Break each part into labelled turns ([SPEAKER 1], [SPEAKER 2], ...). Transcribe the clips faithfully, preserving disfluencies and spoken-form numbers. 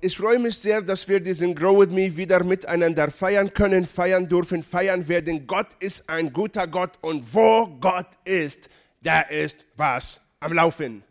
[SPEAKER 1] ich freue mich sehr, dass wir diesen Grow With Me wieder miteinander feiern können, feiern dürfen, feiern werden. Gott ist ein guter Gott und wo Gott ist, da ist was am Laufen.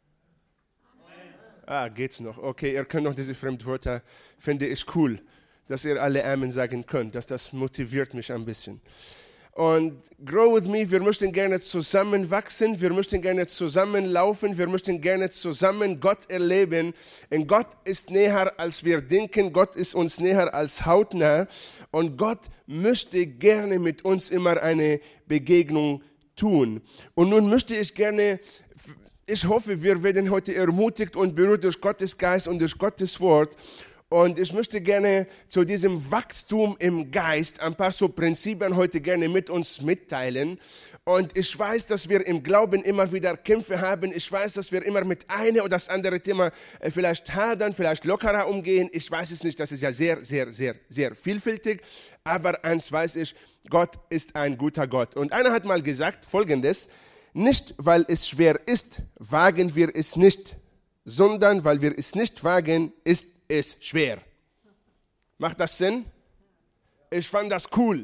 [SPEAKER 1] Ah, geht's noch? Okay, ihr könnt noch diese Fremdwörter, finde ich cool, dass ihr alle Amen sagen könnt, dass das motiviert mich ein bisschen. Und Grow With Me, wir möchten gerne zusammen wachsen, wir möchten gerne zusammen laufen, wir möchten gerne zusammen Gott erleben. Und Gott ist näher, als wir denken, Gott ist uns näher als hautnah. Und Gott möchte gerne mit uns immer eine Begegnung tun. Und nun möchte ich gerne, ich hoffe, wir werden heute ermutigt und berührt durch Gottes Geist und durch Gottes Wort. Und ich möchte gerne zu diesem Wachstum im Geist ein paar so Prinzipien heute gerne mit uns mitteilen. Und ich weiß, dass wir im Glauben immer wieder Kämpfe haben. Ich weiß, dass wir immer mit einem oder das andere Thema vielleicht hadern, vielleicht lockerer umgehen. Ich weiß es nicht, das ist ja sehr, sehr, sehr, sehr vielfältig. Aber eins weiß ich, Gott ist ein guter Gott. Und einer hat mal gesagt Folgendes: Nicht, weil es schwer ist, wagen wir es nicht, sondern weil wir es nicht wagen, ist ist schwer. Macht das Sinn? Ich fand das cool.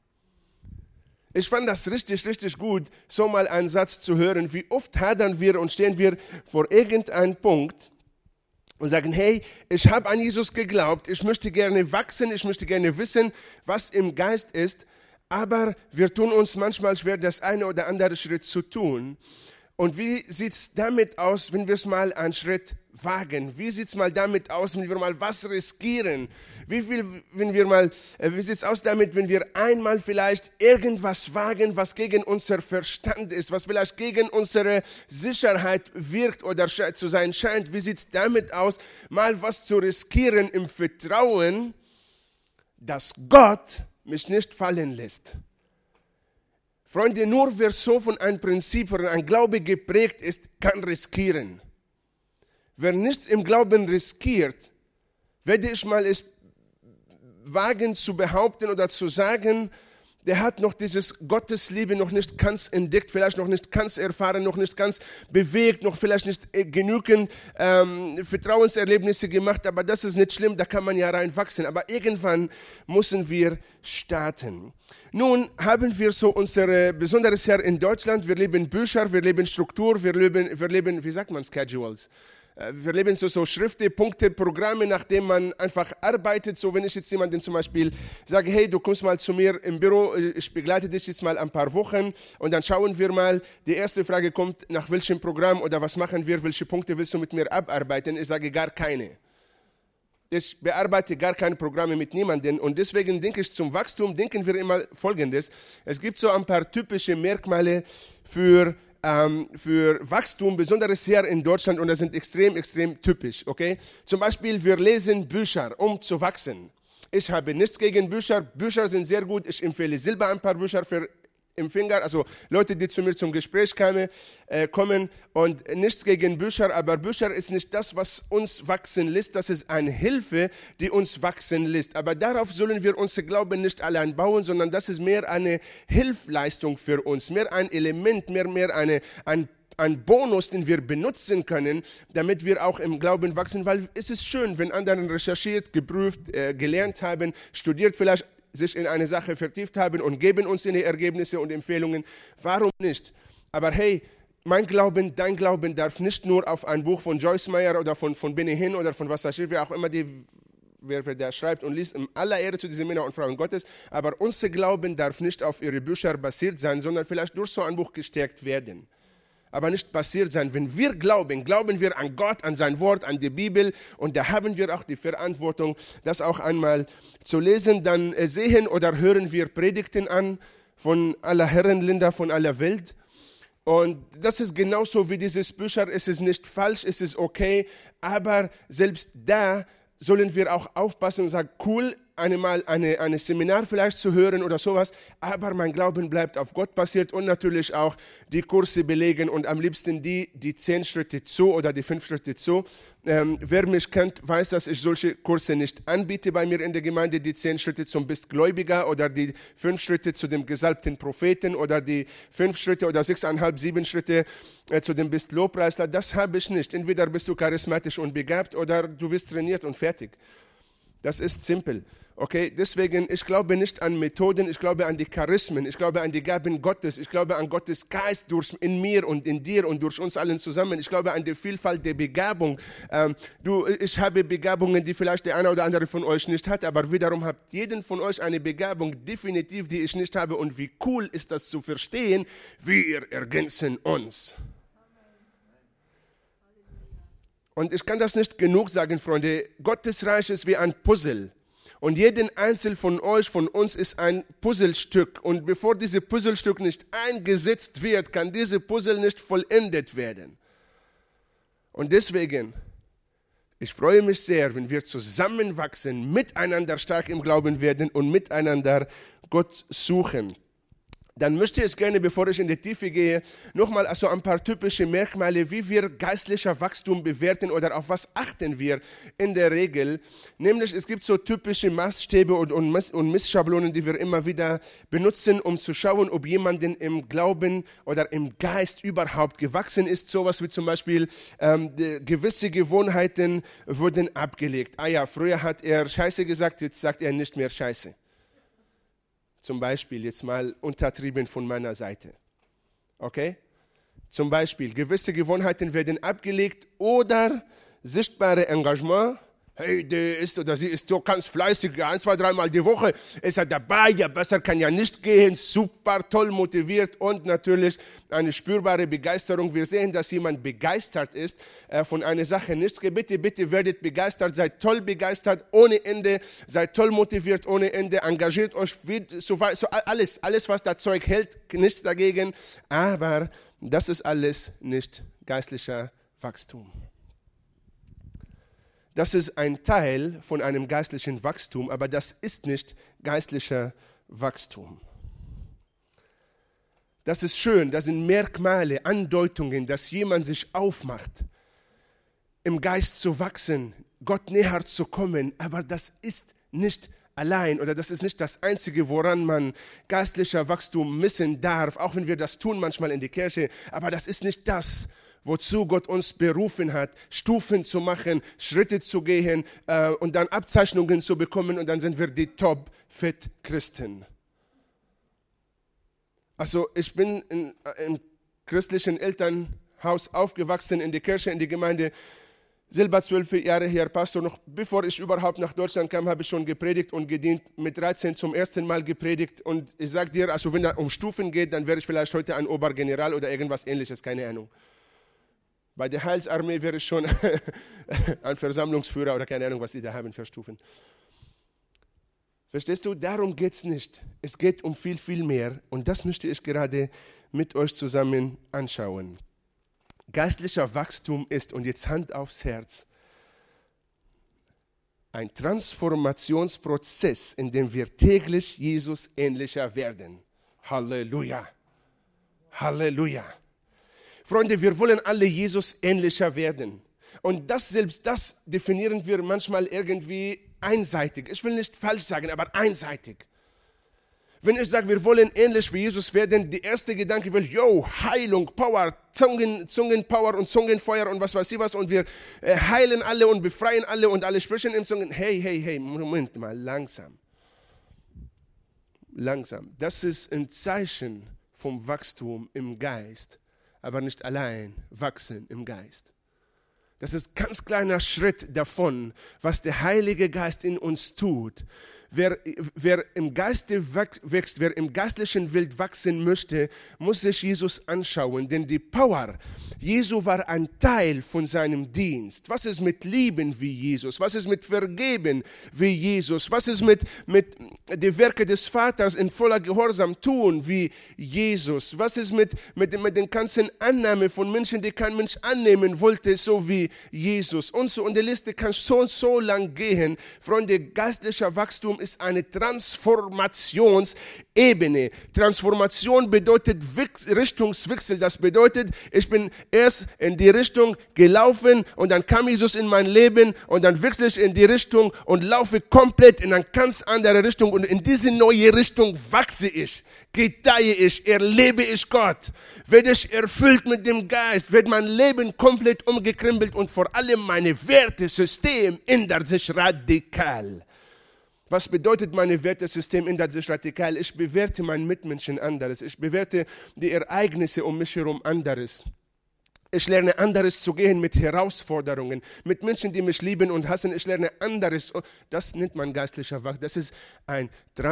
[SPEAKER 1] Ich fand das richtig, richtig gut, so mal einen Satz zu hören. Wie oft hadern wir und stehen wir vor irgendeinem Punkt und sagen, hey, ich habe an Jesus geglaubt, ich möchte gerne wachsen, ich möchte gerne wissen, was im Geist ist, aber wir tun uns manchmal schwer, das eine oder andere Schritt zu tun. Und wie sieht es damit aus, wenn wir es mal einen Schritt wagen? Wie sieht es mal damit aus, wenn wir mal was riskieren? Wie viel, wenn wir mal, äh, wie sieht es aus damit, wenn wir einmal vielleicht irgendwas wagen, was gegen unser Verstand ist, was vielleicht gegen unsere Sicherheit wirkt oder zu sein scheint? Wie sieht es damit aus, mal was zu riskieren im Vertrauen, dass Gott mich nicht fallen lässt? Freunde, nur wer so von einem Prinzip, von einem Glaube geprägt ist, kann riskieren. Wer nichts im Glauben riskiert, werde ich mal es wagen zu behaupten oder zu sagen, der hat noch dieses Gottesliebe noch nicht ganz entdeckt, vielleicht noch nicht ganz erfahren, noch nicht ganz bewegt, noch vielleicht nicht genügend ähm, Vertrauenserlebnisse gemacht, aber das ist nicht schlimm, da kann man ja reinwachsen. Aber irgendwann müssen wir starten. Nun haben wir so unsere Besonderes hier in Deutschland, wir leben Bücher, wir leben Struktur, wir leben, wir leben wie sagt man, Schedules. Wir leben so, so Schriften, Punkte, Programme, nach denen man einfach arbeitet. So, wenn ich jetzt jemanden zum Beispiel sage, hey, du kommst mal zu mir im Büro, ich begleite dich jetzt mal ein paar Wochen und dann schauen wir mal. Die erste Frage kommt, nach welchem Programm oder was machen wir, welche Punkte willst du mit mir abarbeiten? Ich sage, gar keine. Ich bearbeite gar keine Programme mit niemandem und deswegen denke ich, zum Wachstum denken wir immer Folgendes. Es gibt so ein paar typische Merkmale für Ähm, für Wachstum, besonders hier in Deutschland, und das sind extrem, extrem typisch, okay? Zum Beispiel, wir lesen Bücher, um zu wachsen. Ich habe nichts gegen Bücher, Bücher sind sehr gut, ich empfehle selber ein paar Bücher für Empfänger, also Leute, die zu mir zum Gespräch kamen, äh, kommen und nichts gegen Bücher, aber Bücher ist nicht das, was uns wachsen lässt, das ist eine Hilfe, die uns wachsen lässt. Aber darauf sollen wir unser Glauben nicht allein bauen, sondern das ist mehr eine Hilfleistung für uns, mehr ein Element, mehr, mehr eine, ein ein Bonus, den wir benutzen können, damit wir auch im Glauben wachsen, weil es ist schön, wenn andere recherchiert, geprüft, äh, gelernt haben, studiert vielleicht, sich in eine Sache vertieft haben und geben uns die Ergebnisse und Empfehlungen. Warum nicht? Aber hey, mein Glauben, dein Glauben darf nicht nur auf ein Buch von Joyce Meyer oder von, von Benny Hinn oder von was da steht, wer auch immer die, wer, wer der schreibt und liest, in aller Ehre zu diesen Männern und Frauen Gottes, aber unser Glauben darf nicht auf ihre Bücher basiert sein, sondern vielleicht durch so ein Buch gestärkt werden. Aber nicht passiert sein. Wenn wir glauben, glauben wir an Gott, an sein Wort, an die Bibel und da haben wir auch die Verantwortung, das auch einmal zu lesen. Dann sehen oder hören wir Predigten an von aller Herrenländer, von aller Welt. Und das ist genauso wie dieses Bücher. Es ist nicht falsch, es ist okay, aber selbst da sollen wir auch aufpassen und sagen, cool, einmal eine, eine Seminar vielleicht zu hören oder sowas, aber mein Glauben bleibt auf Gott basiert und natürlich auch die Kurse belegen und am liebsten die, die zehn Schritte zu oder die fünf Schritte zu. Ähm, wer mich kennt, weiß, dass ich solche Kurse nicht anbiete bei mir in der Gemeinde, die zehn Schritte zum Bistgläubiger oder die fünf Schritte zu dem gesalbten Propheten oder die fünf Schritte oder sechseinhalb, sieben Schritte äh, zu dem Bistlobpreisler. Das habe ich nicht. Entweder bist du charismatisch und begabt oder du wirst trainiert und fertig. Das ist simpel. Okay, deswegen, ich glaube nicht an Methoden, ich glaube an die Charismen, ich glaube an die Gaben Gottes, ich glaube an Gottes Geist durch, in mir und in dir und durch uns allen zusammen. Ich glaube an die Vielfalt der Begabung. Ähm, du, ich habe Begabungen, die vielleicht der eine oder andere von euch nicht hat, aber wiederum habt jeden von euch eine Begabung, definitiv, die ich nicht habe. Und wie cool ist das zu verstehen, wir ergänzen uns. Und ich kann das nicht genug sagen, Freunde. Gottes Reich ist wie ein Puzzle. Und jeden Einzelnen von euch, von uns ist ein Puzzlestück. Und bevor dieses Puzzlestück nicht eingesetzt wird, kann dieses Puzzle nicht vollendet werden. Und deswegen, ich freue mich sehr, wenn wir zusammenwachsen, miteinander stark im Glauben werden und miteinander Gott suchen. Dann möchte ich gerne, bevor ich in die Tiefe gehe, nochmal also ein paar typische Merkmale, wie wir geistlicher Wachstum bewerten oder auf was achten wir in der Regel. Nämlich es gibt so typische Maßstäbe und, und, Miss, und Missschablonen, die wir immer wieder benutzen, um zu schauen, ob jemanden im Glauben oder im Geist überhaupt gewachsen ist. Sowas wie zum Beispiel ähm, gewisse Gewohnheiten wurden abgelegt. Ah ja, früher hat er Scheiße gesagt, jetzt sagt er nicht mehr Scheiße. Zum Beispiel, jetzt mal untertrieben von meiner Seite. Okay? Zum Beispiel, gewisse Gewohnheiten werden abgelegt oder sichtbare Engagement. Hey, der ist oder sie ist so ganz fleißig, ein, zwei, dreimal die Woche ist er dabei, ja besser kann ja nicht gehen, super toll motiviert und natürlich eine spürbare Begeisterung. Wir sehen, dass jemand begeistert ist äh, von einer Sache. Nicht, bitte, bitte werdet begeistert, seid toll begeistert, ohne Ende, seid toll motiviert, ohne Ende, engagiert euch, so, so alles, alles, was das Zeug hält, nichts dagegen, aber das ist alles nicht geistlicher Wachstum. Das ist ein Teil von einem geistlichen Wachstum, aber das ist nicht geistlicher Wachstum. Das ist schön, das sind Merkmale, Andeutungen, dass jemand sich aufmacht, im Geist zu wachsen, Gott näher zu kommen, aber das ist nicht allein oder das ist nicht das Einzige, woran man geistlicher Wachstum messen darf, auch wenn wir das tun manchmal in der Kirche, aber das ist nicht das, wozu Gott uns berufen hat, Stufen zu machen, Schritte zu gehen äh, und dann Abzeichnungen zu bekommen und dann sind wir die Top-Fit-Christen. Also ich bin in einem christlichen Elternhaus aufgewachsen, in der Kirche, in der Gemeinde, selber zwölf Jahre her Pastor. Noch bevor ich überhaupt nach Deutschland kam, habe ich schon gepredigt und gedient, mit dreizehn zum ersten Mal gepredigt und ich sage dir, also wenn es um Stufen geht, dann wäre ich vielleicht heute ein Obergeneral oder irgendwas Ähnliches, keine Ahnung. Bei der Heilsarmee wäre ich schon ein Versammlungsführer oder keine Ahnung, was die da haben für Stufen. Verstehst du? Darum geht es nicht. Es geht um viel, viel mehr. Und das möchte ich gerade mit euch zusammen anschauen. Geistlicher Wachstum ist, und jetzt Hand aufs Herz, ein Transformationsprozess, in dem wir täglich Jesus ähnlicher werden. Halleluja. Halleluja. Freunde, wir wollen alle Jesus ähnlicher werden. Und das, selbst das definieren wir manchmal irgendwie einseitig. Ich will nicht falsch sagen, aber einseitig. Wenn ich sage, wir wollen ähnlich wie Jesus werden, der erste Gedanke will, yo, Heilung, Power, Zungen, Zungenpower und Zungenfeuer und was weiß ich was. Und wir äh, heilen alle und befreien alle und alle sprechen in Zungen. Hey, hey, hey, Moment mal, langsam. Langsam. Das ist ein Zeichen vom Wachstum im Geist. Aber nicht allein wachsen im Geist. Das ist ein ganz kleiner Schritt davon, was der Heilige Geist in uns tut. Wer, wer im Geiste wächst, wer im geistlichen Welt wachsen möchte, muss sich Jesus anschauen. Denn die Power Jesu war ein Teil von seinem Dienst. Was ist mit Lieben wie Jesus? Was ist mit Vergeben wie Jesus? Was ist mit, mit den Werken des Vaters in voller Gehorsam tun wie Jesus? Was ist mit, mit, mit den ganzen Annahmen von Menschen, die kein Mensch annehmen wollte, so wie wie Jesus und so. Und die Liste kann so und so lang gehen. Freunde, geistlicher Wachstum ist eine Transformationsebene. Transformation bedeutet Richtungswechsel. Das bedeutet, ich bin erst in die Richtung gelaufen und dann kam Jesus in mein Leben und dann wechsle ich in die Richtung und laufe komplett in eine ganz andere Richtung und in diese neue Richtung wachse ich, gedeihe ich, erlebe ich Gott, werde ich erfüllt mit dem Geist, wird mein Leben komplett umgekrempelt und vor allem meine Wertesystem ändert sich radikal. Was bedeutet, meine Wertesystem ändert sich radikal? Ich bewerte meinen Mitmenschen anderes, ich bewerte die Ereignisse um mich herum anderes. Ich lerne anderes zu gehen mit Herausforderungen, mit Menschen, die mich lieben und hassen. Ich lerne anderes. Das nennt man geistlicher Wachstum. Das ist ein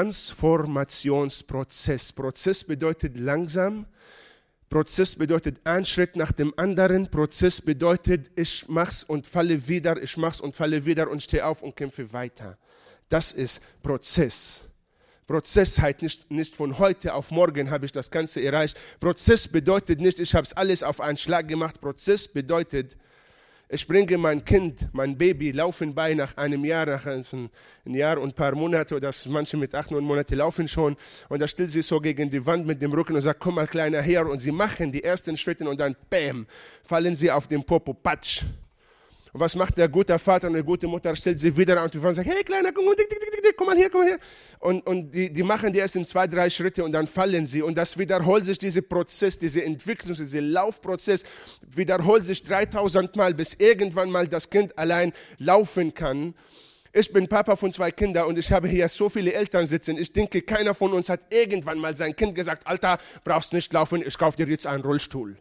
[SPEAKER 1] Transformationsprozess. Prozess bedeutet langsam. Prozess bedeutet ein Schritt nach dem anderen. Prozess bedeutet, ich mach's und falle wieder, ich mach's und falle wieder und stehe auf und kämpfe weiter. Das ist Prozess. Prozess heißt nicht, nicht von heute auf morgen habe ich das Ganze erreicht. Prozess bedeutet nicht, ich habe es alles auf einen Schlag gemacht. Prozess bedeutet, ich bringe mein Kind, mein Baby, laufen bei nach einem Jahr, nach einem Jahr und ein paar Monate, oder manche mit acht, neun Monate laufen schon. Und da stellt sie so gegen die Wand mit dem Rücken und sagt, komm mal Kleiner her. Und sie machen die ersten Schritte und dann, bäm, fallen sie auf den Popo, patsch. Und was macht der gute Vater und die gute Mutter? Stellt sie wieder an und sagt, hey Kleiner, komm, komm mal hier, komm mal hier. Und, und die, die machen die ersten zwei, drei Schritte und dann fallen sie. Und das wiederholt sich, dieser Prozess, dieser Entwicklungs-, dieser Laufprozess, wiederholt sich dreitausend Mal, bis irgendwann mal das Kind allein laufen kann. Ich bin Papa von zwei Kindern und ich habe hier so viele Eltern sitzen. Ich denke, keiner von uns hat irgendwann mal sein Kind gesagt, Alter, brauchst nicht laufen, ich kaufe dir jetzt einen Rollstuhl.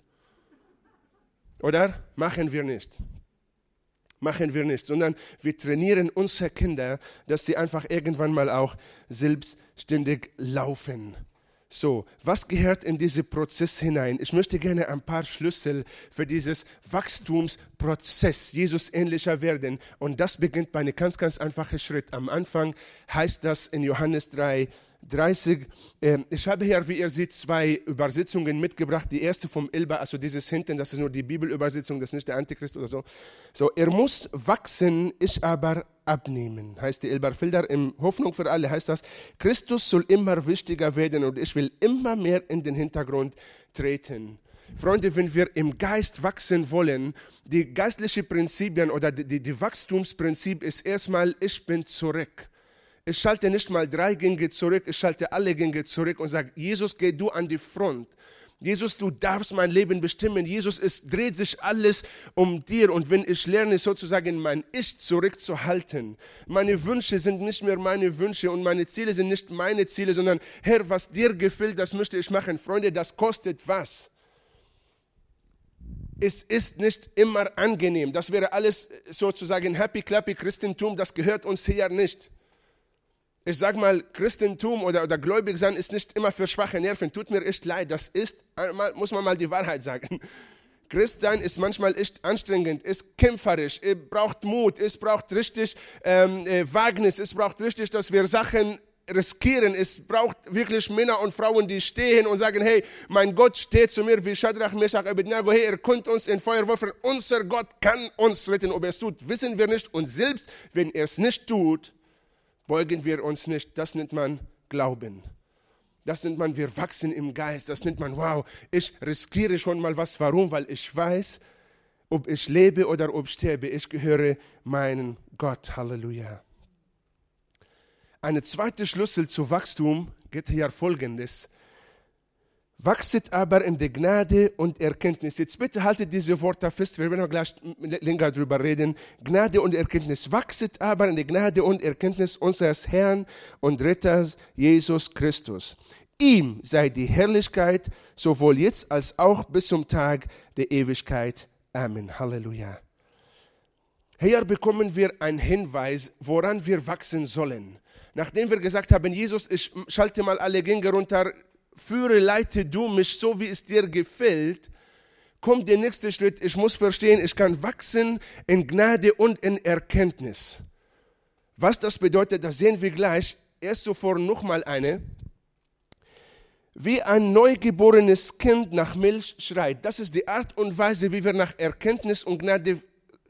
[SPEAKER 1] Oder? Machen wir nicht. Machen wir nicht, sondern wir trainieren unsere Kinder, dass sie einfach irgendwann mal auch selbstständig laufen. So, was gehört in diesen Prozess hinein? Ich möchte gerne ein paar Schlüssel für dieses Wachstumsprozess, Jesus ähnlicher werden. Und das beginnt bei einem ganz, ganz einfachen Schritt. Am Anfang heißt das in Johannes drei, dreißig. Ich habe hier, wie ihr seht, zwei Übersetzungen mitgebracht. Die erste vom Elber, also dieses hinten, das ist nur die Bibelübersetzung, das ist nicht der Antichrist oder so. So, er muss wachsen, ich aber abnehmen, heißt die Elberfelder. In Hoffnung für alle heißt das, Christus soll immer wichtiger werden und ich will immer mehr in den Hintergrund treten. Freunde, wenn wir im Geist wachsen wollen, die geistlichen Prinzipien oder die, die, die Wachstumsprinzip ist erstmal, ich bin zurück. Ich schalte nicht mal drei Gänge zurück, ich schalte alle Gänge zurück und sage, Jesus, geh du an die Front. Jesus, du darfst mein Leben bestimmen. Jesus, es dreht sich alles um dir. Und wenn ich lerne, sozusagen mein Ich zurückzuhalten, meine Wünsche sind nicht mehr meine Wünsche und meine Ziele sind nicht meine Ziele, sondern Herr, was dir gefällt, das möchte ich machen. Freunde, das kostet was? Es ist nicht immer angenehm. Das wäre alles sozusagen happy-clappy Christentum, das gehört uns hier nicht. Ich sage mal, Christentum oder, oder gläubig sein ist nicht immer für schwache Nerven. Tut mir echt leid, das ist, muss man mal die Wahrheit sagen. Christ sein ist manchmal echt anstrengend, ist kämpferisch, es braucht Mut, es braucht richtig ähm, äh, Wagnis, es braucht richtig, dass wir Sachen riskieren. Es braucht wirklich Männer und Frauen, die stehen und sagen, hey, mein Gott steht zu mir wie Shadrach, Meshach, Abednego, hey, er konnte uns in Feuer werfen. Unser Gott kann uns retten. Ob er es tut, wissen wir nicht. Und selbst wenn er es nicht tut, beugen wir uns nicht. Das nennt man Glauben. Das nennt man, wir wachsen im Geist. Das nennt man, wow, ich riskiere schon mal was. Warum? Weil ich weiß, ob ich lebe oder ob ich sterbe. Ich gehöre meinem Gott. Halleluja. Eine zweite Schlüssel zu Wachstum geht hier folgendes. Wachset aber in der Gnade und Erkenntnis. Jetzt bitte haltet diese Worte fest, wir werden noch gleich länger darüber reden. Gnade und Erkenntnis. Wachset aber in der Gnade und Erkenntnis unseres Herrn und Retters Jesus Christus. Ihm sei die Herrlichkeit, sowohl jetzt als auch bis zum Tag der Ewigkeit. Amen. Halleluja. Hier bekommen wir einen Hinweis, woran wir wachsen sollen. Nachdem wir gesagt haben, Jesus, ich schalte mal alle Gänge runter, führe, leite du mich so, wie es dir gefällt, kommt der nächste Schritt. Ich muss verstehen, ich kann wachsen in Gnade und in Erkenntnis. Was das bedeutet, das sehen wir gleich. Erst zuvor noch mal eine. Wie ein neugeborenes Kind nach Milch schreit. Das ist die Art und Weise, wie wir nach Erkenntnis und Gnade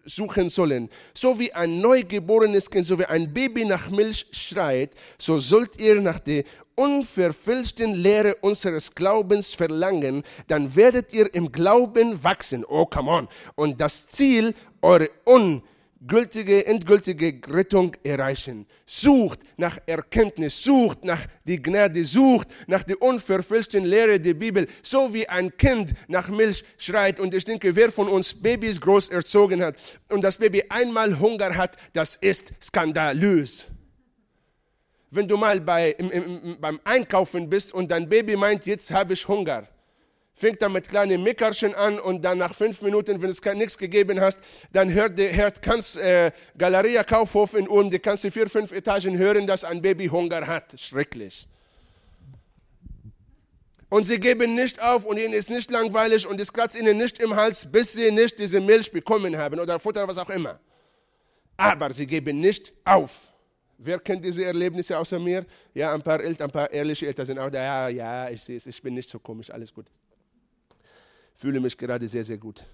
[SPEAKER 1] suchen sollen. So wie ein neugeborenes Kind, so wie ein Baby nach Milch schreit, so sollt ihr nach der unverfälschten Lehre unseres Glaubens verlangen, dann werdet ihr im Glauben wachsen. Oh, come on. Und das Ziel, eure ungültige, endgültige Rettung erreichen. Sucht nach Erkenntnis, sucht nach die Gnade, sucht nach der unverfälschten Lehre der Bibel, so wie ein Kind nach Milch schreit. Und ich denke, wer von uns Babys groß erzogen hat und das Baby einmal Hunger hat, das ist skandalös. Wenn du mal bei, im, im, beim Einkaufen bist und dein Baby meint, jetzt habe ich Hunger, fängt er mit kleinen Mickerchen an und dann nach fünf Minuten, wenn es nichts gegeben hast, dann hört, hört kannst, äh, Galeria Kaufhof in Ulm, die kannst du vier, fünf Etagen hören, dass ein Baby Hunger hat. Schrecklich. Und sie geben nicht auf und ihnen ist nicht langweilig und es kratzt ihnen nicht im Hals, bis sie nicht diese Milch bekommen haben oder Futter, was auch immer. Aber sie geben nicht auf. Wer kennt diese Erlebnisse außer mir? Ja, ein paar Eltern, ein paar ehrliche Eltern sind auch da. Ja, ja, ich sehe es, ich bin nicht so komisch, alles gut. Fühle mich gerade sehr, sehr gut.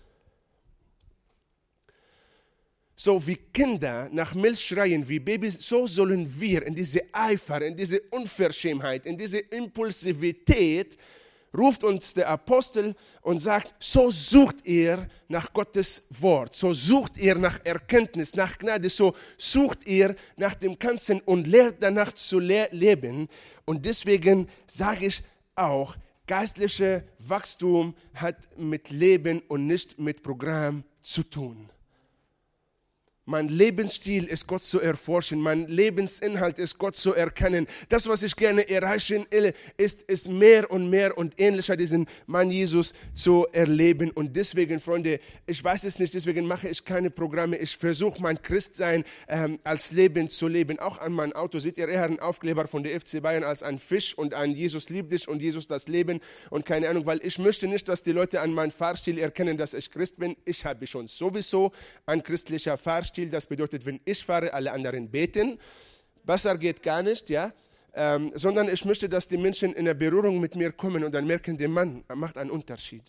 [SPEAKER 1] So wie Kinder nach Milch schreien, wie Babys, so sollen wir in diese Eifer, in diese Unverschämtheit, in diese Impulsivität, ruft uns der Apostel und sagt, so sucht ihr nach Gottes Wort, so sucht ihr nach Erkenntnis, nach Gnade, so sucht ihr nach dem Ganzen und lehrt danach zu le- leben. Und deswegen sage ich auch, geistliches Wachstum hat mit Leben und nicht mit Programm zu tun. Mein Lebensstil ist Gott zu erforschen, mein Lebensinhalt ist Gott zu erkennen. Das, was ich gerne erreichen will, ist, ist mehr und mehr und ähnlicher diesen Mann Jesus zu erleben. Und deswegen, Freunde, ich weiß es nicht, deswegen mache ich keine Programme. Ich versuche mein Christsein ähm, als Leben zu leben. Auch an meinem Auto seht ihr eher einen Aufkleber von der F C Bayern als ein Fisch und ein Jesus liebt dich und Jesus das Leben und keine Ahnung, weil ich möchte nicht, dass die Leute an meinem Fahrstil erkennen, dass ich Christ bin. Ich habe schon sowieso ein christlicher Fahrstil. Das bedeutet, wenn ich fahre, alle anderen beten. Besser geht gar nicht, ja. Ähm, sondern ich möchte, dass die Menschen in eine Berührung mit mir kommen und dann merken, der Mann macht einen Unterschied.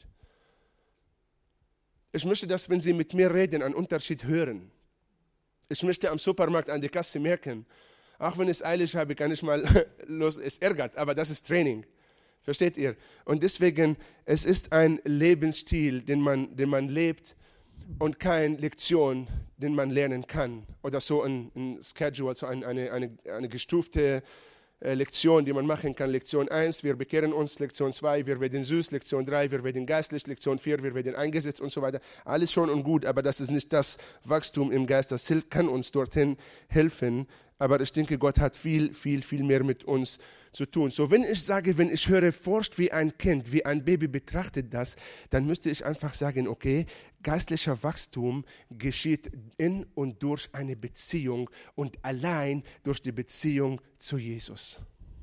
[SPEAKER 1] Ich möchte, dass, wenn sie mit mir reden, einen Unterschied hören. Ich möchte am Supermarkt an der Kasse merken, auch wenn ich es eilig habe, kann ich mal los, es ärgert, aber das ist Training. Versteht ihr? Und deswegen, es ist ein Lebensstil, den man, den man lebt, und keine Lektion, den man lernen kann. Oder so ein, ein Schedule, so ein, eine, eine, eine gestufte äh, Lektion, die man machen kann. Lektion eins, wir bekehren uns. Lektion zwei, wir werden süß. Lektion drei, wir werden geistlich. Lektion vier, wir werden eingesetzt und so weiter. Alles schon und gut, aber das ist nicht das Wachstum im Geist. Das kann uns dorthin helfen. Aber ich denke, Gott hat viel, viel, viel mehr mit uns zu tun. So, wenn ich sage, wenn ich höre, forscht wie ein Kind, wie ein Baby betrachtet das, dann müsste ich einfach sagen, okay, geistlicher Wachstum geschieht in und durch eine Beziehung und allein durch die Beziehung zu Jesus.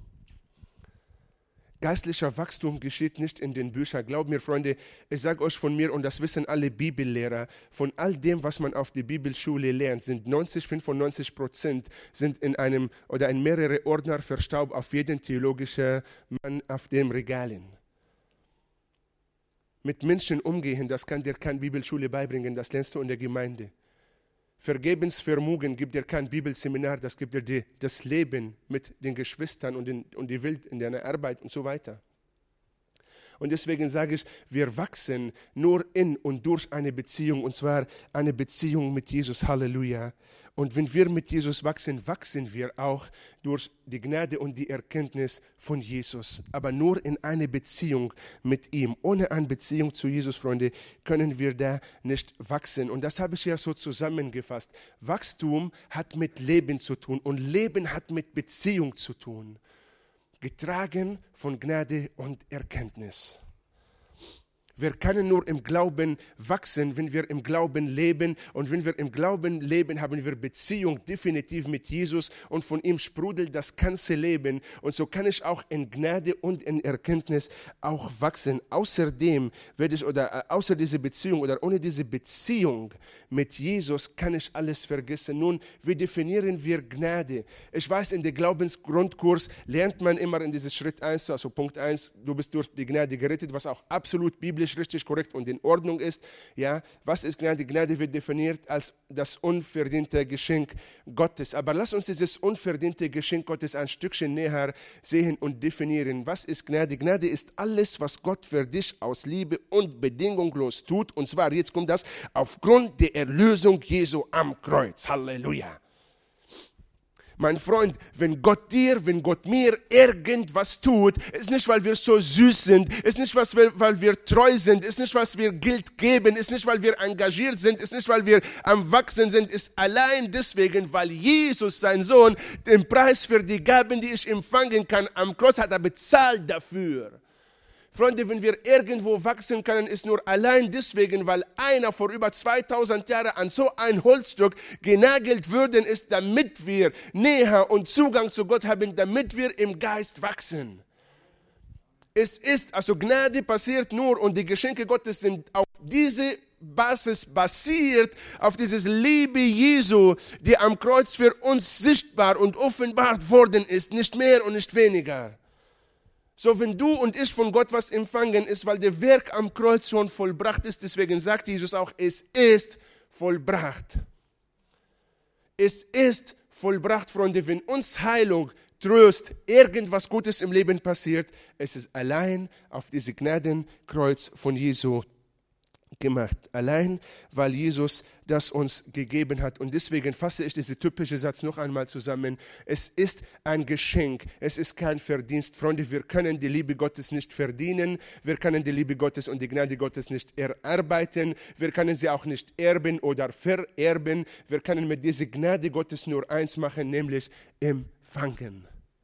[SPEAKER 1] Geistlicher Wachstum geschieht nicht in den Büchern. Glaubt mir, Freunde, ich sage euch von mir, und das wissen alle Bibellehrer, von all dem, was man auf der Bibelschule lernt, sind neunzig, fünfundneunzig Prozent sind in einem oder in mehrere Ordner verstaubt auf jeden theologischen Mann auf den Regalen. Mit Menschen umgehen, das kann dir keine Bibelschule beibringen, das lernst du in der Gemeinde. Vergebensvermögen gibt dir kein Bibelseminar, das gibt dir die, das Leben mit den Geschwistern und, den, und die Welt in deiner Arbeit und so weiter. Und deswegen sage ich, wir wachsen nur in und durch eine Beziehung, und zwar eine Beziehung mit Jesus. Halleluja. Und wenn wir mit Jesus wachsen, wachsen wir auch durch die Gnade und die Erkenntnis von Jesus. Aber nur in eine Beziehung mit ihm. Ohne eine Beziehung zu Jesus, Freunde, können wir da nicht wachsen. Und das habe ich ja so zusammengefasst. Wachstum hat mit Leben zu tun und Leben hat mit Beziehung zu tun. Getragen von Gnade und Erkenntnis. Wir können nur im Glauben wachsen, wenn wir im Glauben leben. Und wenn wir im Glauben leben, haben wir Beziehung definitiv mit Jesus. Und von ihm sprudelt das ganze Leben. Und so kann ich auch in Gnade und in Erkenntnis auch wachsen. Außerdem werde ich, oder äh, außer diese Beziehung oder ohne diese Beziehung mit Jesus kann ich alles vergessen. Nun, wie definieren wir Gnade? Ich weiß, in der Glaubensgrundkurs lernt man immer in diesem Schritt eins, also Punkt eins, du bist durch die Gnade gerettet, was auch absolut biblisch theologisch richtig korrekt und in Ordnung ist. Ja, was ist Gnade? Gnade wird definiert als das unverdiente Geschenk Gottes. Aber lass uns dieses unverdiente Geschenk Gottes ein Stückchen näher sehen und definieren. Was ist Gnade? Gnade ist alles, was Gott für dich aus Liebe und bedingungslos tut. Und zwar, jetzt kommt das, aufgrund der Erlösung Jesu am Kreuz. Halleluja. Mein Freund, wenn Gott dir, wenn Gott mir irgendwas tut, ist nicht, weil wir so süß sind, ist nicht, weil wir treu sind, ist nicht, weil wir Geld geben, ist nicht, weil wir engagiert sind, ist nicht, weil wir am Wachsen sind, ist allein deswegen, weil Jesus, sein Sohn, den Preis für die Gaben, die ich empfangen kann, am Kreuz hat er bezahlt dafür. Freunde, wenn wir irgendwo wachsen können, ist nur allein deswegen, weil einer vor über zweitausend Jahren an so ein Holzstück genagelt worden ist, damit wir näher und Zugang zu Gott haben, damit wir im Geist wachsen. Es ist, also Gnade passiert nur und die Geschenke Gottes sind auf diese Basis basiert, auf dieses Liebe Jesu, die am Kreuz für uns sichtbar und offenbart worden ist, nicht mehr und nicht weniger. So, wenn du und ich von Gott was empfangen, ist, weil der Werk am Kreuz schon vollbracht ist. Deswegen sagt Jesus auch, es ist vollbracht. Es ist vollbracht, Freunde. Wenn uns Heilung, Trost, irgendwas Gutes im Leben passiert, es ist allein auf diese Gnadenkreuz von Jesu gemacht. Allein, weil Jesus das uns gegeben hat. Und deswegen fasse ich diesen typischen Satz noch einmal zusammen. Es ist ein Geschenk. Es ist kein Verdienst. Freunde, wir können die Liebe Gottes nicht verdienen. Wir können die Liebe Gottes und die Gnade Gottes nicht erarbeiten. Wir können sie auch nicht erben oder vererben. Wir können mit dieser Gnade Gottes nur eins machen, nämlich empfangen.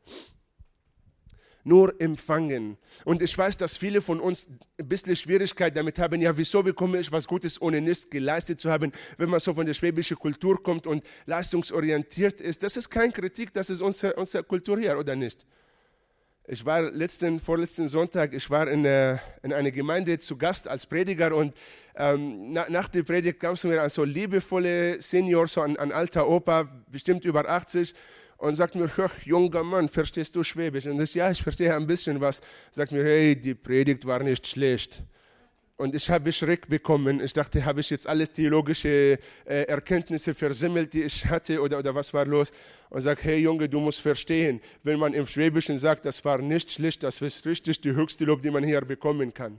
[SPEAKER 1] Nur empfangen. Und ich weiß, dass viele von uns ein bisschen Schwierigkeit damit haben, ja, wieso bekomme ich was Gutes, ohne nichts geleistet zu haben, wenn man so von der schwäbischen Kultur kommt und leistungsorientiert ist. Das ist keine Kritik, das ist unsere, unsere Kultur hier, oder nicht? Ich war letzten, vorletzten Sonntag, ich war in, äh, in einer Gemeinde zu Gast als Prediger und ähm, na, nach der Predigt kam zu mir ein so liebevolle Senior, so ein, ein alter Opa, bestimmt über achtzig, und sagt mir, junger Mann, verstehst du Schwäbisch? Und ich, ja, ich verstehe ein bisschen was. Sagt mir, hey, die Predigt war nicht schlecht. Und ich habe Schreck bekommen. Ich dachte, habe ich jetzt alles theologische äh, Erkenntnisse versemmelt, die ich hatte, oder, oder was war los? Und sagt, hey Junge, du musst verstehen, wenn man im Schwäbischen sagt, das war nicht schlecht, das ist richtig die höchste Lob, die man hier bekommen kann.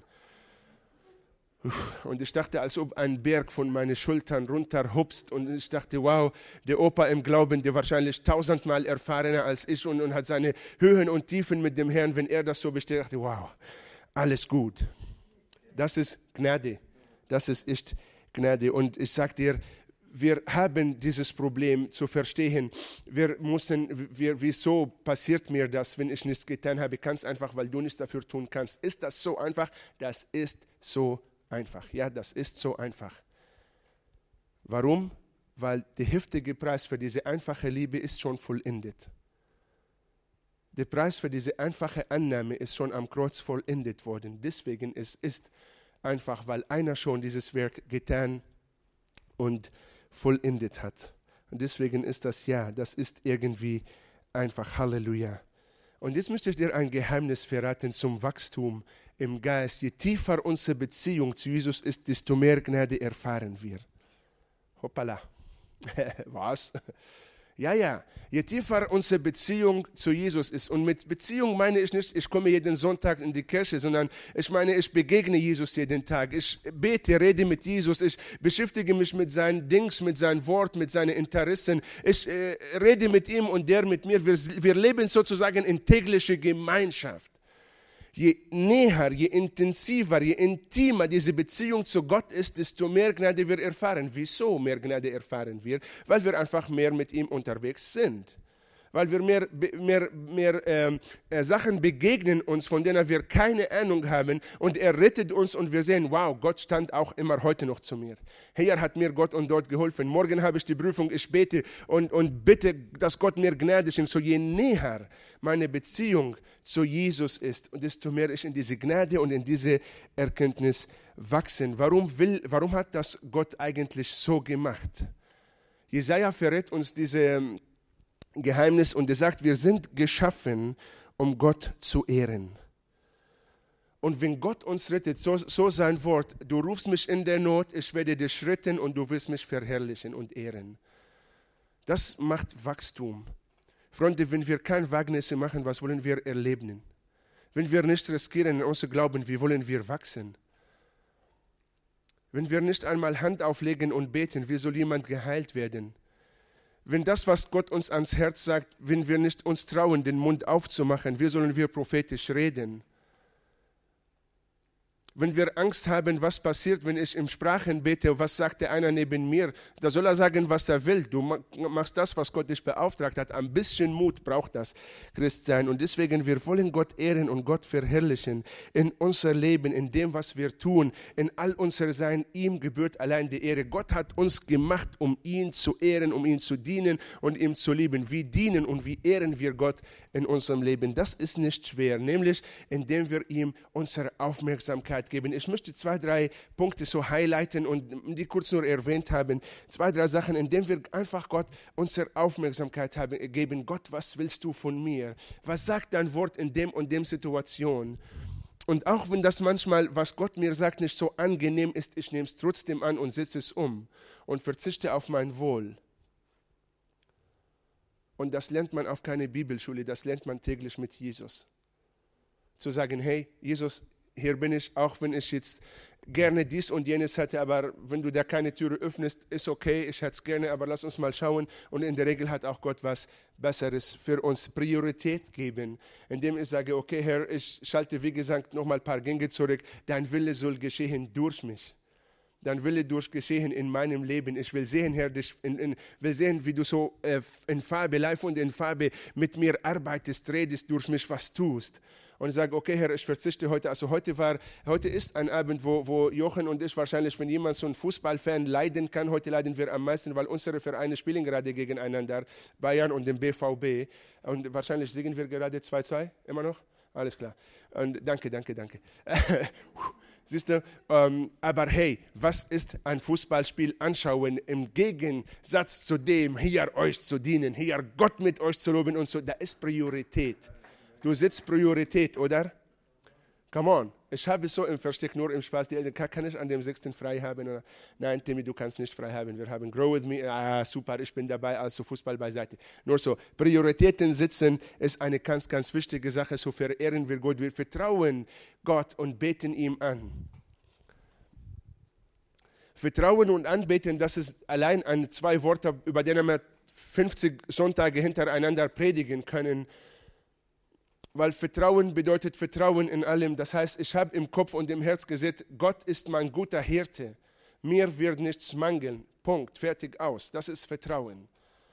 [SPEAKER 1] Und ich dachte, als ob ein Berg von meinen Schultern runterhupst. Und ich dachte, wow, der Opa im Glauben, der wahrscheinlich tausendmal erfahrener als ich und, und hat seine Höhen und Tiefen mit dem Herrn, wenn er das so bestätigt, dachte, wow, alles gut. Das ist Gnade. Das ist echt Gnade. Und ich sage dir, wir haben dieses Problem zu verstehen. Wir müssen, wir, wieso passiert mir das, wenn ich nichts getan habe? Ganz einfach, weil du nichts dafür tun kannst. Ist das so einfach? Das ist so einfach. Einfach, ja, das ist so einfach. Warum? Weil der heftige Preis für diese einfache Liebe ist schon vollendet. Der Preis für diese einfache Annahme ist schon am Kreuz vollendet worden. Deswegen ist es einfach, weil einer schon dieses Werk getan und vollendet hat. Und deswegen ist das, ja, das ist irgendwie einfach. Halleluja. Und jetzt möchte ich dir ein Geheimnis verraten zum Wachstum im Geist. Je tiefer unsere Beziehung zu Jesus ist, desto mehr Gnade erfahren wir. Hoppala. Was? Ja, ja. Je tiefer unsere Beziehung zu Jesus ist, und mit Beziehung meine ich nicht, ich komme jeden Sonntag in die Kirche, sondern ich meine, ich begegne Jesus jeden Tag. Ich bete, rede mit Jesus, ich beschäftige mich mit seinen Dings, mit seinem Wort, mit seinen Interessen. Ich äh, rede mit ihm und der mit mir. Wir, wir leben sozusagen in täglicher Gemeinschaft. Je näher, je intensiver, je intimer diese Beziehung zu Gott ist, desto mehr Gnade wir erfahren. Wieso mehr Gnade erfahren wir? Weil wir einfach mehr mit ihm unterwegs sind. Weil wir mehr, mehr, mehr ähm, äh, Sachen begegnen uns, von denen wir keine Ahnung haben. Und er rettet uns und wir sehen, wow, Gott stand auch immer heute noch zu mir. Hier hat mir Gott und dort geholfen. Morgen habe ich die Prüfung, ich bete und, und bitte, dass Gott mir Gnade schenkt. So je näher meine Beziehung zu Jesus ist, und desto mehr ich in diese Gnade und in diese Erkenntnis wachsen. Warum will, warum hat das Gott eigentlich so gemacht? Jesaja verrät uns diese Geheimnis und er sagt, wir sind geschaffen, um Gott zu ehren. Und wenn Gott uns rettet, so, so sein Wort, du rufst mich in der Not, ich werde dich retten und du wirst mich verherrlichen und ehren. Das macht Wachstum. Freunde, wenn wir kein Wagnisse machen, was wollen wir erleben? Wenn wir nicht riskieren in unserem Glauben, wie wollen wir wachsen? Wenn wir nicht einmal Hand auflegen und beten, wie soll jemand geheilt werden? Wenn das, was Gott uns ans Herz sagt, wenn wir nicht uns trauen, den Mund aufzumachen, wie sollen wir prophetisch reden? Wenn wir Angst haben, was passiert, wenn ich in Sprachen bete, was sagt der einer neben mir, da soll er sagen, was er will. Du machst das, was Gott dich beauftragt hat. Ein bisschen Mut braucht das Christsein. Und deswegen, wir wollen Gott ehren und Gott verherrlichen in unser Leben, in dem, was wir tun, in all unser Sein. Ihm gebührt allein die Ehre. Gott hat uns gemacht, um ihn zu ehren, um ihn zu dienen und ihm zu lieben. Wie dienen und wie ehren wir Gott in unserem Leben? Das ist nicht schwer, nämlich indem wir ihm unsere Aufmerksamkeit geben. Ich möchte zwei, drei Punkte so highlighten und die kurz nur erwähnt haben. Zwei, drei Sachen, indem wir einfach Gott unsere Aufmerksamkeit haben, geben. Gott, was willst du von mir? Was sagt dein Wort in dem und dem Situation? Und auch wenn das manchmal, was Gott mir sagt, nicht so angenehm ist, ich nehme es trotzdem an und setze es um und verzichte auf mein Wohl. Und das lernt man auf keine Bibelschule, das lernt man täglich mit Jesus. Zu sagen, hey, Jesus, hier bin ich, auch wenn ich jetzt gerne dies und jenes hätte, aber wenn du da keine Türe öffnest, ist okay, ich hätte es gerne, aber lass uns mal schauen. Und in der Regel hat auch Gott was Besseres für uns. Priorität geben, indem ich sage, okay, Herr, ich schalte, wie gesagt, nochmal ein paar Gänge zurück. Dein Wille soll geschehen durch mich. Dein Wille durch geschehen in meinem Leben. Ich will sehen, Herr, dich in, in, will sehen, wie du so äh, in Farbe, live und in Farbe mit mir arbeitest, redest, durch mich was tust. Und ich sage, okay, Herr, ich verzichte heute. Also heute war, heute ist ein Abend, wo, wo Jochen und ich wahrscheinlich, wenn jemand so ein Fußballfan leiden kann, heute leiden wir am meisten, weil unsere Vereine spielen gerade gegeneinander, Bayern und den B V B. Und wahrscheinlich siegen wir gerade zwei zwei, immer noch? Alles klar. Und danke, danke, danke. Siehst du, ähm, aber hey, was ist ein Fußballspiel anschauen im Gegensatz zu dem, hier euch zu dienen, hier Gott mit euch zu loben und so, da ist Priorität. Du sitzt Priorität, oder? Come on. Ich habe es so im Versteck, nur im Spaß. Die Eltern, kann ich an dem sechsten frei haben? Oder? Nein, Timmy, du kannst nicht frei haben. Wir haben Grow With Me. Ah, super, ich bin dabei, also Fußball beiseite. Nur so, Prioritäten sitzen ist eine ganz, ganz wichtige Sache. So verehren wir Gott. Wir vertrauen Gott und beten ihm an. Vertrauen und anbeten, das ist allein ein, zwei Worte, über die wir fünfzig Sonntage hintereinander predigen können. Weil Vertrauen bedeutet Vertrauen in allem. Das heißt, ich habe im Kopf und im Herz gesagt, Gott ist mein guter Hirte. Mir wird nichts mangeln. Punkt. Fertig, aus. Das ist Vertrauen.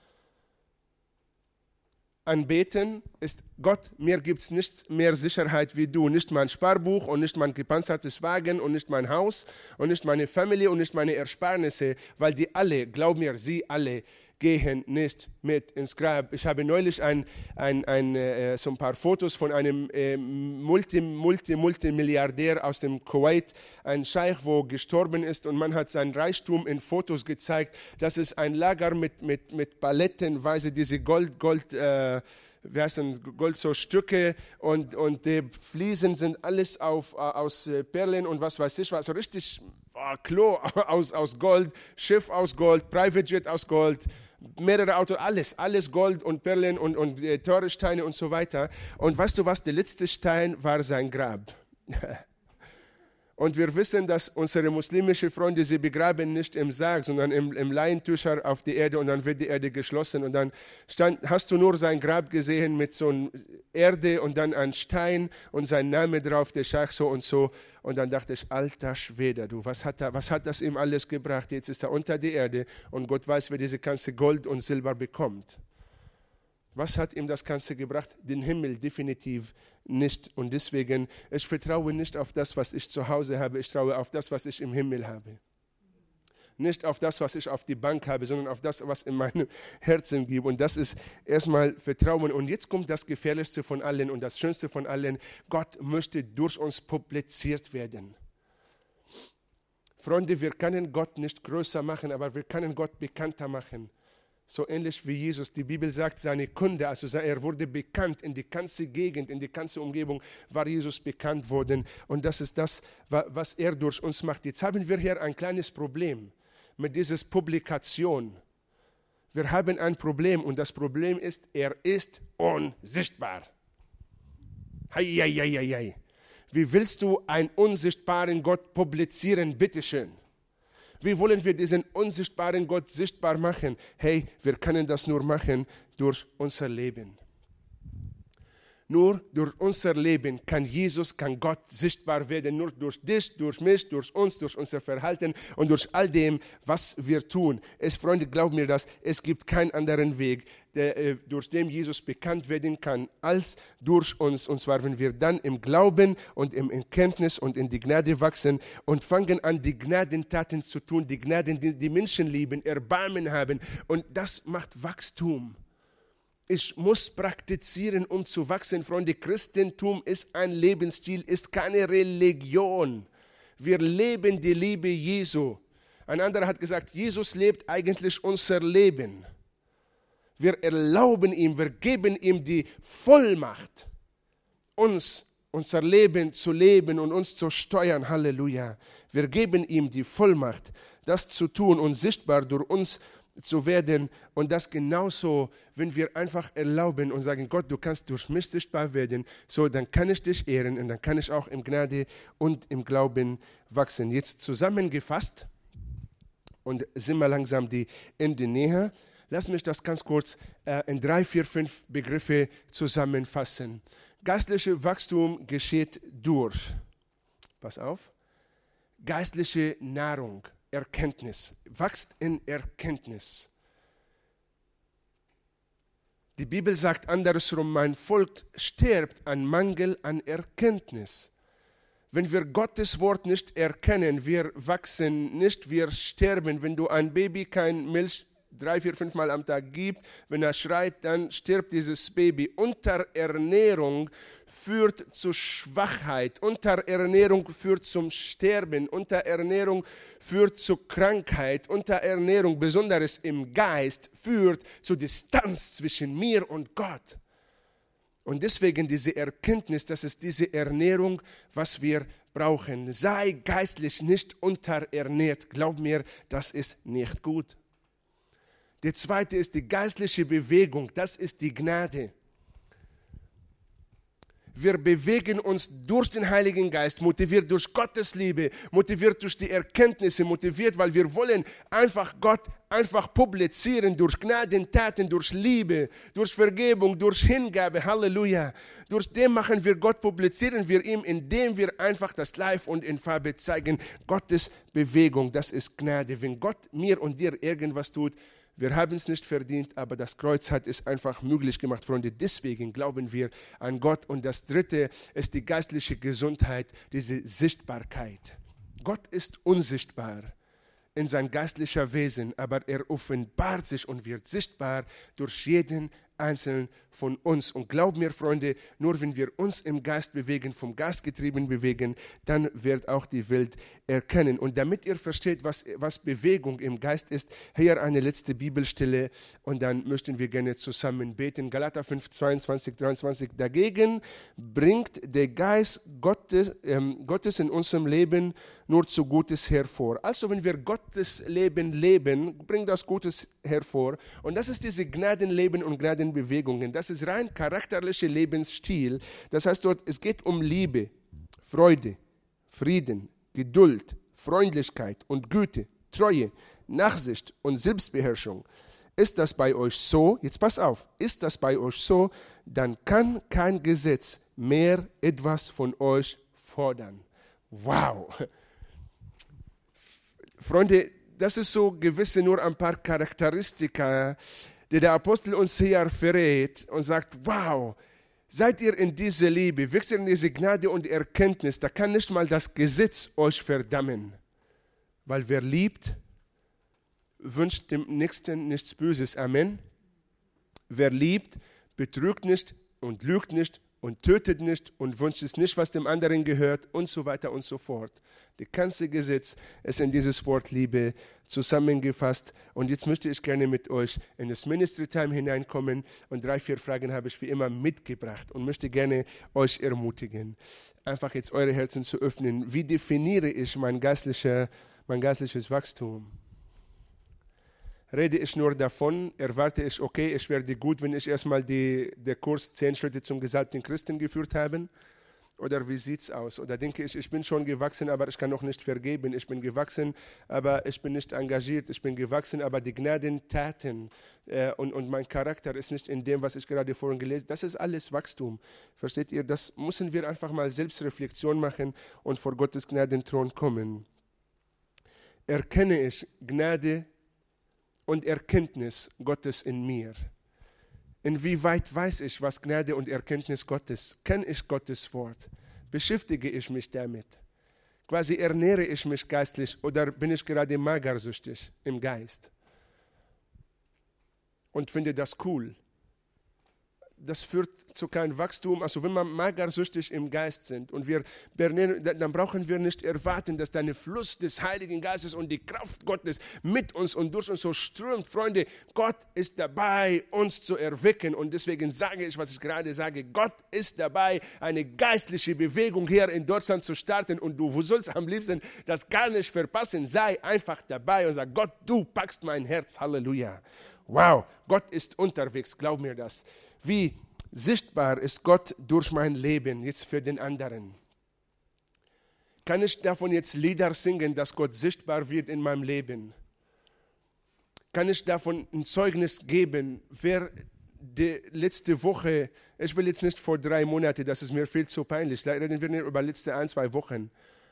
[SPEAKER 1] Anbeten ist Gott, mir gibt es nicht mehr Sicherheit wie du. Nicht mein Sparbuch und nicht mein gepanzertes Wagen und nicht mein Haus und nicht meine Familie und nicht meine Ersparnisse, weil die alle, glaub mir, sie alle, gehen nicht mit ins Grab. Ich habe neulich ein, ein, ein, äh, so ein paar Fotos von einem äh, Multi, Multi, Multimilliardär aus dem Kuwait, ein Scheich, wo gestorben ist und man hat seinen Reichtum in Fotos gezeigt. Das ist ein Lager mit, mit, mit palettenweise diese Gold, Gold, äh, wie heißt denn, Gold, so Stücke und, und die Fliesen sind alles auf, aus Perlen und was weiß ich was. Also richtig oh, Klo aus, aus Gold, Schiff aus Gold, Private Jet aus Gold, mehrere Autos, alles, alles Gold und Perlen und, und äh, teure Steine und so weiter. Und weißt du was, der letzte Stein war sein Grab. Und wir wissen, dass unsere muslimischen Freunde sie begraben nicht im Sarg, sondern im, im Leintücher auf die Erde und dann wird die Erde geschlossen. Und dann stand, hast du nur sein Grab gesehen mit so einer Erde und dann ein Stein und sein Name drauf, der Scheich so und so. Und dann dachte ich, alter Schwede, du, was hat, er, was hat das ihm alles gebracht? Jetzt ist er unter die Erde und Gott weiß, wer diese ganze Gold und Silber bekommt. Was hat ihm das Ganze gebracht? Den Himmel definitiv nicht. Und deswegen, ich vertraue nicht auf das, was ich zu Hause habe. Ich traue auf das, was ich im Himmel habe. Nicht auf das, was ich auf die Bank habe, sondern auf das, was in meinem Herzen gibt. Und das ist erstmal Vertrauen. Und jetzt kommt das Gefährlichste von allen und das Schönste von allen. Gott möchte durch uns publiziert werden. Freunde, wir können Gott nicht größer machen, aber wir können Gott bekannter machen. So ähnlich wie Jesus, die Bibel sagt, seine Kunde, also er wurde bekannt in die ganze Gegend, in die ganze Umgebung war Jesus bekannt worden. Und das ist das, was er durch uns macht. Jetzt haben wir hier ein kleines Problem mit dieser Publikation. Wir haben ein Problem und das Problem ist, er ist unsichtbar. Hei, hei, hei, hei, hei. Wie willst du einen unsichtbaren Gott publizieren, bitteschön? Wie wollen wir diesen unsichtbaren Gott sichtbar machen? Hey, wir können das nur machen durch unser Leben. Nur durch unser Leben kann Jesus, kann Gott sichtbar werden. Nur durch dich, durch mich, durch uns, durch unser Verhalten und durch all dem, was wir tun. Es, Freunde, glaubt mir das, es gibt keinen anderen Weg, der, äh, durch den Jesus bekannt werden kann, als durch uns. Und zwar, wenn wir dann im Glauben und im Erkenntnis und in die Gnade wachsen und fangen an, die Gnadentaten zu tun, die Gnaden, die die Menschen lieben, Erbarmen haben. Und das macht Wachstum. Ich muss praktizieren, um zu wachsen, Freunde. Christentum ist ein Lebensstil, ist keine Religion. Wir leben die Liebe Jesu. Ein anderer hat gesagt, Jesus lebt eigentlich unser Leben. Wir erlauben ihm, wir geben ihm die Vollmacht, uns unser Leben zu leben und uns zu steuern. Halleluja. Wir geben ihm die Vollmacht, das zu tun und sichtbar durch uns zu werden. Und das genauso, wenn wir einfach erlauben und sagen, Gott, du kannst durch mich sichtbar werden, so dann kann ich dich ehren und dann kann ich auch im Gnade und im Glauben wachsen. Jetzt zusammengefasst und sind wir langsam die Ende näher. Lass mich das ganz kurz äh, in drei, vier, fünf Begriffe zusammenfassen. Geistliches Wachstum geschieht durch, pass auf, geistliche Nahrung, Erkenntnis, wächst in Erkenntnis. Die Bibel sagt andersrum, mein Volk stirbt an Mangel an Erkenntnis. Wenn wir Gottes Wort nicht erkennen, wir wachsen nicht, wir sterben. Wenn du ein Baby kein Milch drei, vier, fünf Mal am Tag gibt, wenn er schreit, dann stirbt dieses Baby. Unterernährung führt zu Schwachheit, Unterernährung führt zum Sterben, Unterernährung führt zu Krankheit, Unterernährung, besonders im Geist, führt zu Distanz zwischen mir und Gott. Und deswegen diese Erkenntnis, das ist diese Ernährung, was wir brauchen. Sei geistlich nicht unterernährt. Glaub mir, das ist nicht gut. Der zweite ist die geistliche Bewegung, das ist die Gnade. Wir bewegen uns durch den Heiligen Geist, motiviert durch Gottes Liebe, motiviert durch die Erkenntnisse, motiviert, weil wir wollen einfach Gott einfach publizieren durch Gnadentaten, durch Liebe, durch Vergebung, durch Hingabe, Halleluja. Durch den machen wir Gott, publizieren wir ihm, indem wir einfach das Live und in Farbe zeigen. Gottes Bewegung, das ist Gnade. Wenn Gott mir und dir irgendwas tut, wir haben es nicht verdient, aber das Kreuz hat es einfach möglich gemacht, Freunde. Deswegen glauben wir an Gott. Und das Dritte ist die geistliche Gesundheit, diese Sichtbarkeit. Gott ist unsichtbar in sein geistlicher Wesen, aber er offenbart sich und wird sichtbar durch jeden Einzelnen von uns. Und glaub mir, Freunde, nur wenn wir uns im Geist bewegen, vom Geist getrieben bewegen, dann wird auch die Welt erkennen. Und damit ihr versteht, was, was Bewegung im Geist ist, hier eine letzte Bibelstelle und dann möchten wir gerne zusammen beten. Galater fünf, zweiundzwanzig, dreiundzwanzig. Dagegen bringt der Geist Gottes, ähm, Gottes in unserem Leben nur zu Gutes hervor. Also wenn wir Gottes Leben leben, bringt das Gutes hervor. Und das ist diese Gnadenleben und Gnadenbewegungen. Das ist rein charakterlicher Lebensstil. Das heißt dort, es geht um Liebe, Freude, Frieden, Geduld, Freundlichkeit und Güte, Treue, Nachsicht und Selbstbeherrschung. Ist das bei euch so? Jetzt pass auf. Ist das bei euch so? Dann kann kein Gesetz mehr etwas von euch fordern. Wow. Freunde, das ist so gewisse nur ein paar Charakteristika, die der Apostel uns hier verrät und sagt, wow, seid ihr in dieser Liebe, wächst ihr in diese Gnade und Erkenntnis, da kann nicht mal das Gesetz euch verdammen. Weil wer liebt, wünscht dem Nächsten nichts Böses. Amen. Wer liebt, betrügt nicht und lügt nicht und tötet nicht und wünscht es nicht, was dem anderen gehört und so weiter und so fort. Das ganze Gesetz ist in dieses Wort Liebe zusammengefasst. Und jetzt möchte ich gerne mit euch in das Ministry Time hineinkommen und drei, vier Fragen habe ich wie immer mitgebracht und möchte gerne euch ermutigen, einfach jetzt eure Herzen zu öffnen. Wie definiere ich mein, geistliche, mein geistliches Wachstum? Rede ich nur davon, erwarte ich, okay, ich werde gut, wenn ich erstmal die, der Kurs zehn Schritte zum gesalbten Christen geführt habe? Oder wie sieht es aus? Oder denke ich, ich bin schon gewachsen, aber ich kann noch nicht vergeben. Ich bin gewachsen, aber ich bin nicht engagiert. Ich bin gewachsen, aber die Gnadentaten äh, und, und mein Charakter ist nicht in dem, was ich gerade vorhin gelesen habe. Das ist alles Wachstum. Versteht ihr? Das müssen wir einfach mal Selbstreflexion machen und vor Gottes Gnadenthron kommen. Erkenne ich Gnade und Erkenntnis Gottes in mir? Inwieweit weiß ich, was Gnade und Erkenntnis Gottes? Kenne ich Gottes Wort? Beschäftige ich mich damit? Quasi ernähre ich mich geistlich oder bin ich gerade magersüchtig im Geist? Und finde das cool. Das führt zu keinem Wachstum. Also wenn wir magersüchtig im Geist sind und wir, dann brauchen wir nicht erwarten, dass der Fluss des Heiligen Geistes und die Kraft Gottes mit uns und durch uns so strömt. Freunde, Gott ist dabei, uns zu erwecken. Und deswegen sage ich, was ich gerade sage. Gott ist dabei, eine geistliche Bewegung hier in Deutschland zu starten. Und du sollst am liebsten das gar nicht verpassen. Sei einfach dabei und sag, Gott, du packst mein Herz. Halleluja. Wow, Gott ist unterwegs, glaub mir das. Wie sichtbar ist Gott durch mein Leben jetzt für den anderen? Kann ich davon jetzt Lieder singen, dass Gott sichtbar wird in meinem Leben? Kann ich davon ein Zeugnis geben, wer die letzte Woche, ich will jetzt nicht vor drei Monaten, das ist mir viel zu peinlich, da reden wir nicht über letzte ein, zwei Wochen.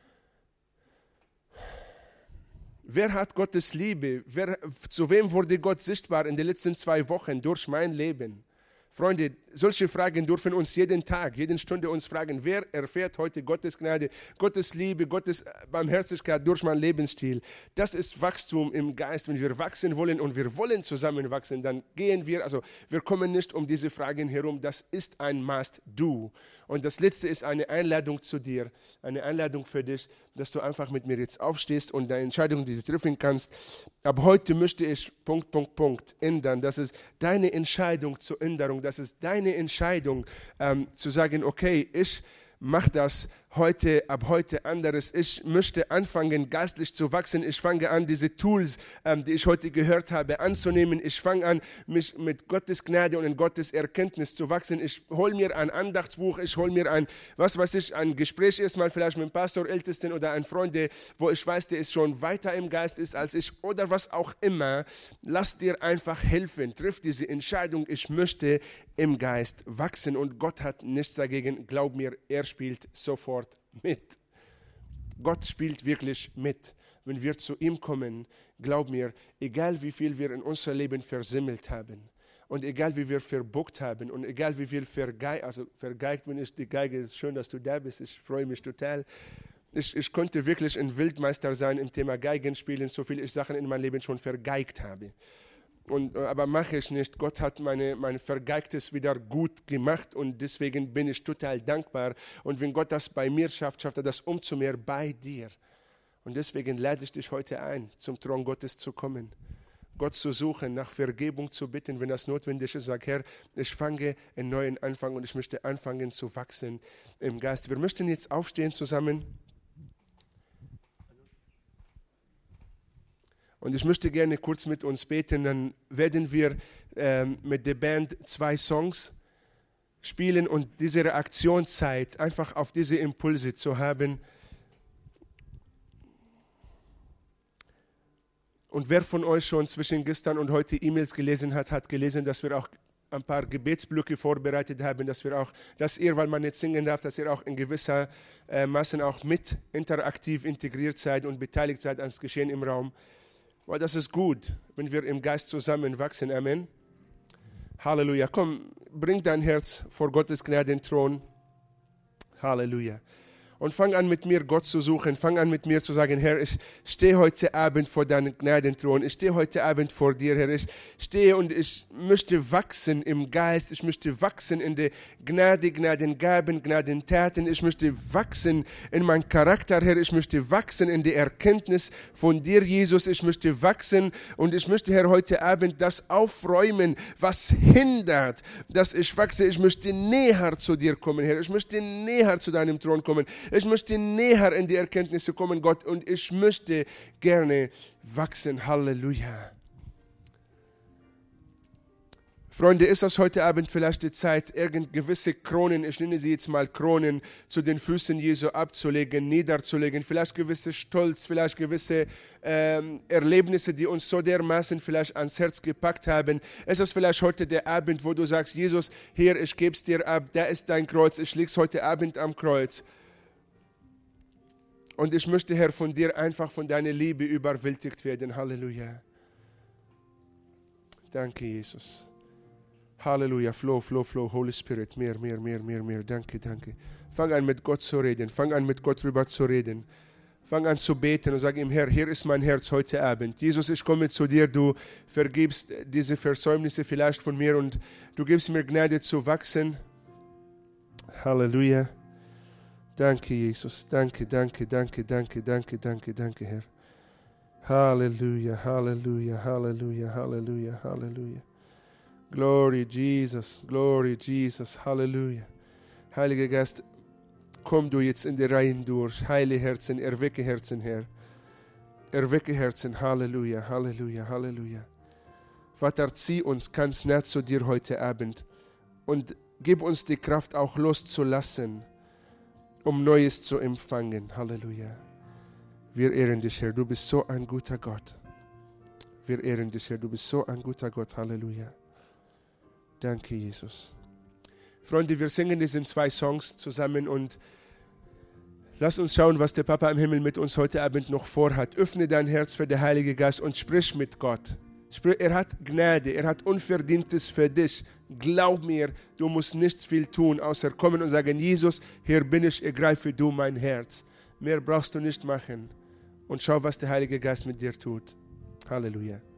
[SPEAKER 1] Wer hat Gottes Liebe? Wer, zu wem wurde Gott sichtbar in den letzten zwei Wochen durch mein Leben? Freunde, solche Fragen dürfen uns jeden Tag, jede Stunde uns fragen. Wer erfährt heute Gottes Gnade, Gottes Liebe, Gottes Barmherzigkeit durch meinen Lebensstil? Das ist Wachstum im Geist. Wenn wir wachsen wollen und wir wollen zusammen wachsen, dann gehen wir, also wir kommen nicht um diese Fragen herum. Das ist ein Must-Do. Und das Letzte ist eine Einladung zu dir, eine Einladung für dich, dass du einfach mit mir jetzt aufstehst und deine Entscheidung, die du treffen kannst. Ab heute möchte ich Punkt, Punkt, Punkt ändern. Das ist deine Entscheidung zur Änderung. Das ist deine Entscheidung, ähm, zu sagen, okay, ich mache das heute, ab heute anderes. Ich möchte anfangen, geistlich zu wachsen. Ich fange an, diese Tools, ähm, die ich heute gehört habe, anzunehmen. Ich fange an, mich mit Gottes Gnade und in Gottes Erkenntnis zu wachsen. Ich hole mir ein Andachtsbuch, ich hole mir ein, was weiß ich, ein Gespräch erstmal vielleicht mit dem Pastor, Ältesten oder einem Freund, wo ich weiß, der ist schon weiter im Geist ist als ich oder was auch immer. Lass dir einfach helfen. Triff diese Entscheidung. Ich möchte im Geist wachsen und Gott hat nichts dagegen. Glaub mir, er spielt sofort mit. Gott spielt wirklich mit. Wenn wir zu ihm kommen, glaub mir, egal wie viel wir in unser Leben versemmelt haben und egal wie wir verbuckt haben und egal wie viel vergeigt, also vergeigt, wenn ich die Geige, ist schön, dass du da bist, ich freue mich total. Ich, ich konnte wirklich ein Weltmeister sein im Thema Geigenspielen, so viele ich Sachen in meinem Leben schon vergeigt habe. Und, aber mache ich nicht. Gott hat meine, mein Vergeigtes wieder gut gemacht und deswegen bin ich total dankbar. Und wenn Gott das bei mir schafft, schafft er das umso mehr bei dir. Und deswegen lade ich dich heute ein, zum Thron Gottes zu kommen, Gott zu suchen, nach Vergebung zu bitten, wenn das notwendig ist. Sag, Herr, ich fange einen neuen Anfang und ich möchte anfangen zu wachsen im Geist. Wir möchten jetzt aufstehen zusammen. Und ich möchte gerne kurz mit uns beten, dann werden wir ähm, mit der Band zwei Songs spielen und diese Reaktionszeit einfach auf diese Impulse zu haben. Und wer von euch schon zwischen gestern und heute E-Mails gelesen hat, hat gelesen, dass wir auch ein paar Gebetsblöcke vorbereitet haben, dass wir auch, dass ihr, weil man nicht singen darf, dass ihr auch in gewisser äh, Maßen auch mit interaktiv integriert seid und beteiligt seid ans Geschehen im Raum. Weil das ist gut, wenn wir im Geist zusammenwachsen. Amen. Halleluja. Komm, bring dein Herz vor Gottes Gnadenthron. Halleluja. Und fang an mit mir Gott zu suchen. Fang an mit mir zu sagen, Herr, ich stehe heute Abend vor deinem Gnadenthron. Ich stehe heute Abend vor dir, Herr. Ich stehe und ich möchte wachsen im Geist. Ich möchte wachsen in der Gnade, Gnadengaben, Gnadentaten. Ich möchte wachsen in meinem Charakter, Herr. Ich möchte wachsen in der Erkenntnis von dir, Jesus. Ich möchte wachsen und ich möchte, Herr, heute Abend das aufräumen, was hindert, dass ich wachse. Ich möchte näher zu dir kommen, Herr. Ich möchte näher zu deinem Thron kommen. Ich möchte näher in die Erkenntnisse kommen, Gott, und ich möchte gerne wachsen. Halleluja. Freunde, ist das heute Abend vielleicht die Zeit, irgend gewisse Kronen, ich nenne sie jetzt mal Kronen, zu den Füßen Jesu abzulegen, niederzulegen, vielleicht gewisse Stolz, vielleicht gewisse ähm, Erlebnisse, die uns so dermaßen vielleicht ans Herz gepackt haben. Ist das vielleicht heute der Abend, wo du sagst, Jesus, hier, ich gebe es dir ab, da ist dein Kreuz, ich lege es heute Abend am Kreuz. Und ich möchte, Herr, von dir einfach von deiner Liebe überwältigt werden. Halleluja. Danke, Jesus. Halleluja. Flow, flow, flow. Holy Spirit. Mehr, mehr, mehr, mehr, mehr. Danke, danke. Fang an, mit Gott zu reden. Fang an, mit Gott rüber zu reden. Fang an zu beten und sag ihm, Herr, hier ist mein Herz heute Abend. Jesus, ich komme zu dir. Du vergibst diese Versäumnisse vielleicht von mir und du gibst mir Gnade zu wachsen. Halleluja. Danke, Jesus. Danke, danke, danke, danke, danke, danke, danke, Herr. Halleluja, Halleluja, Halleluja, Halleluja, Halleluja. Glory, Jesus, Glory, Jesus, Halleluja. Heiliger Geist, komm du jetzt in die Reihen durch. Heile Herzen, erwecke Herzen, Herr. Erwecke Herzen, Halleluja, Halleluja, Halleluja. Vater, zieh uns ganz nah zu dir heute Abend und gib uns die Kraft, auch loszulassen, um Neues zu empfangen. Halleluja. Wir ehren dich, Herr. Du bist so ein guter Gott. Wir ehren dich, Herr. Du bist so ein guter Gott. Halleluja. Danke, Jesus. Freunde, wir singen diese zwei Songs zusammen und lass uns schauen, was der Papa im Himmel mit uns heute Abend noch vorhat. Öffne dein Herz für den Heiligen Geist und sprich mit Gott. Er hat Gnade, er hat Unverdientes für dich. Glaub mir, du musst nichts viel tun, außer kommen und sagen, Jesus, hier bin ich, ergreife du mein Herz. Mehr brauchst du nicht machen. Und schau, was der Heilige Geist mit dir tut. Halleluja.